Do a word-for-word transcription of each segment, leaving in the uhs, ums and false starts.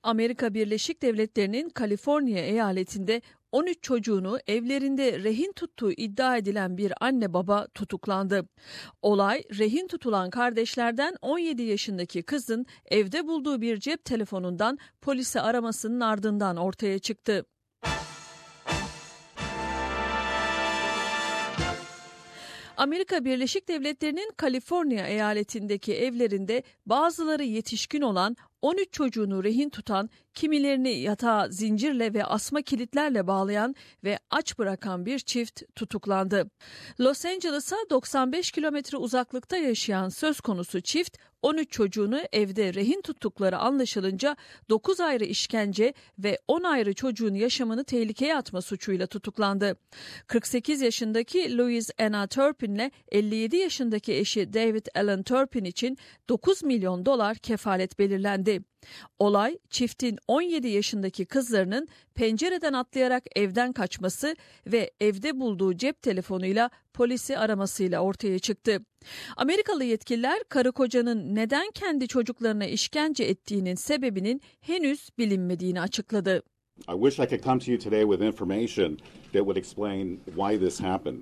Amerika Birleşik Devletleri'nin Kaliforniya eyaletinde on üç çocuğunu evlerinde rehin tuttuğu iddia edilen bir anne baba tutuklandı. Olay, rehin tutulan kardeşlerden on yedi yaşındaki kızın evde bulduğu bir cep telefonundan polisi aramasının ardından ortaya çıktı. Amerika Birleşik Devletleri'nin Kaliforniya eyaletindeki evlerinde bazıları yetişkin olan on üç çocuğunu rehin tutan, kimilerini yatağa zincirle ve asma kilitlerle bağlayan ve aç bırakan bir çift tutuklandı. Los Angeles'a doksan beş kilometre uzaklıkta yaşayan söz konusu çift, on üç çocuğunu evde rehin tuttukları anlaşılınca dokuz ayrı işkence ve on ayrı çocuğun yaşamını tehlikeye atma suçuyla tutuklandı. kırk sekiz yaşındaki Louise Anna Turpin'le elli yedi yaşındaki eşi David Alan Turpin için dokuz milyon dolar kefalet belirlendi. Olay, çiftin on yedi yaşındaki kızlarının pencereden atlayarak evden kaçması ve evde bulduğu cep telefonuyla polisi aramasıyla ortaya çıktı. Amerikalı yetkililer karı kocanın neden kendi çocuklarına işkence ettiğinin sebebinin henüz bilinmediğini açıkladı. I wish I could come to you today with information that would explain why this happened.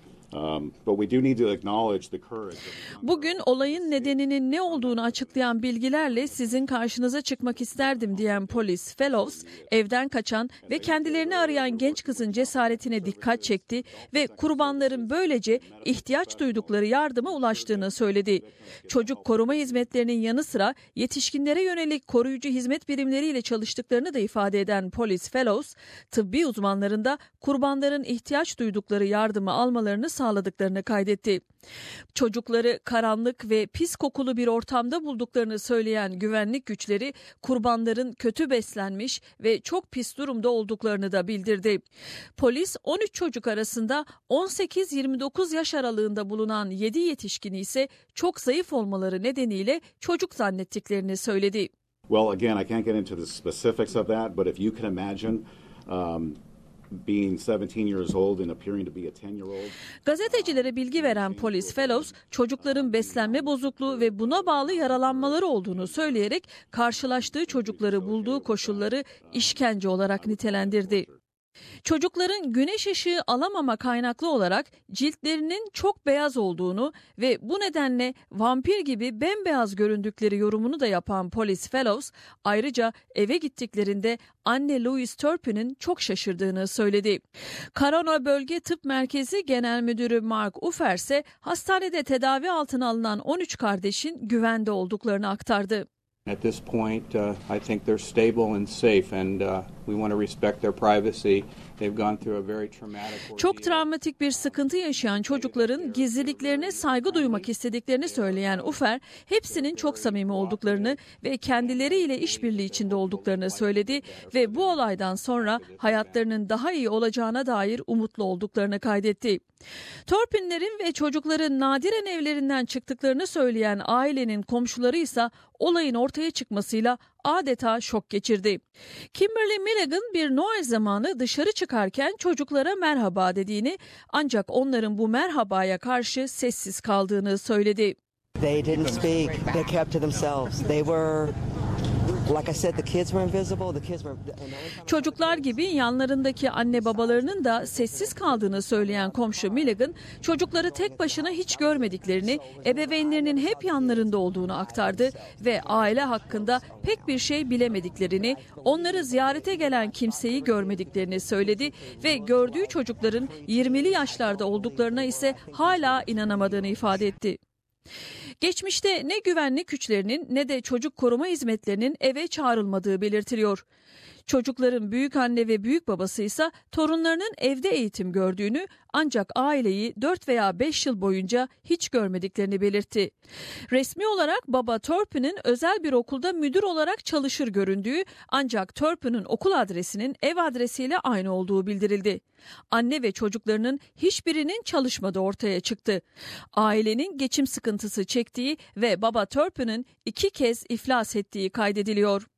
Bugün olayın nedeninin ne olduğunu açıklayan bilgilerle sizin karşınıza çıkmak isterdim diyen polis Fellows, evden kaçan ve kendilerini arayan genç kızın cesaretine dikkat çekti ve kurbanların böylece ihtiyaç duydukları yardıma ulaştığını söyledi. Çocuk koruma hizmetlerinin yanı sıra yetişkinlere yönelik koruyucu hizmet birimleriyle çalıştıklarını da ifade eden polis Fellows, tıbbi uzmanların da kurbanların ihtiyaç duydukları yardımı almalarını sağladıklarını kaydetti. Çocukları karanlık ve pis kokulu bir ortamda bulduklarını söyleyen güvenlik güçleri kurbanların kötü beslenmiş ve çok pis durumda olduklarını da bildirdi. Polis on üç çocuk arasında on sekiz yirmi dokuz yaş aralığında bulunan yedi yetişkini ise çok zayıf olmaları nedeniyle çocuk zannettiklerini söyledi. Well, again, I can't get into the specifics of that, but if you can imagine um... being seventeen years old and appearing to be a ten year old. Gazetecilere bilgi veren polis Fellows, çocukların beslenme bozukluğu ve buna bağlı yaralanmaları olduğunu söyleyerek karşılaştığı çocukları bulduğu koşulları işkence olarak nitelendirdi. Çocukların güneş ışığı alamama kaynaklı olarak ciltlerinin çok beyaz olduğunu ve bu nedenle vampir gibi bembeyaz göründükleri yorumunu da yapan polis Fellows, ayrıca eve gittiklerinde anne Louise Turpin'in çok şaşırdığını söyledi. Corona Bölge Tıp Merkezi Genel Müdürü Mark Uffer ise hastanede tedavi altına alınan on üç kardeşin güvende olduklarını aktardı. At this point, uh, I think they're stable and safe, and uh, we want to respect their privacy. They've gone through a very traumatic ordeal. Çok travmatik bir sıkıntı yaşayan çocukların gizliliklerine saygı duymak istediklerini söyleyen Uffer, hepsinin çok samimi olduklarını ve kendileriyle işbirliği içinde olduklarını söyledi ve bu olaydan sonra hayatlarının daha iyi olacağına dair umutlu olduklarını kaydetti. Turpinlerin ve çocukların nadiren evlerinden çıktıklarını söyleyen ailenin komşuları ise olayın ortaya çıkmasıyla adeta şok geçirdi. Kimberly Milligan bir Noel zamanı dışarı çıkarken çocuklara merhaba dediğini, ancak onların bu merhabaya karşı sessiz kaldığını söyledi. They didn't speak. They kept to themselves. They were Like I said, the kids were invisible. The kids were... Çocuklar gibi yanlarındaki anne babalarının da sessiz kaldığını söyleyen komşu Milligan, çocukları tek başına hiç görmediklerini, ebeveynlerinin hep yanlarında olduğunu aktardı ve aile hakkında pek bir şey bilemediklerini, onları ziyarete gelen kimseyi görmediklerini söyledi ve gördüğü çocukların yirmili yaşlarda olduklarına ise hala inanamadığını ifade etti. Geçmişte ne güvenlik güçlerinin ne de çocuk koruma hizmetlerinin eve çağrılmadığı belirtiliyor. Çocukların büyükanne ve büyükbabası ise torunlarının evde eğitim gördüğünü, ancak aileyi dört veya beş yıl boyunca hiç görmediklerini belirtti. Resmi olarak baba Turpin'in özel bir okulda müdür olarak çalışır göründüğü, ancak Turpin'in okul adresinin ev adresiyle aynı olduğu bildirildi. Anne ve çocuklarının hiçbirinin çalışmadığı ortaya çıktı. Ailenin geçim sıkıntısı çektiği ve baba Turpin'in iki kez iflas ettiği kaydediliyor.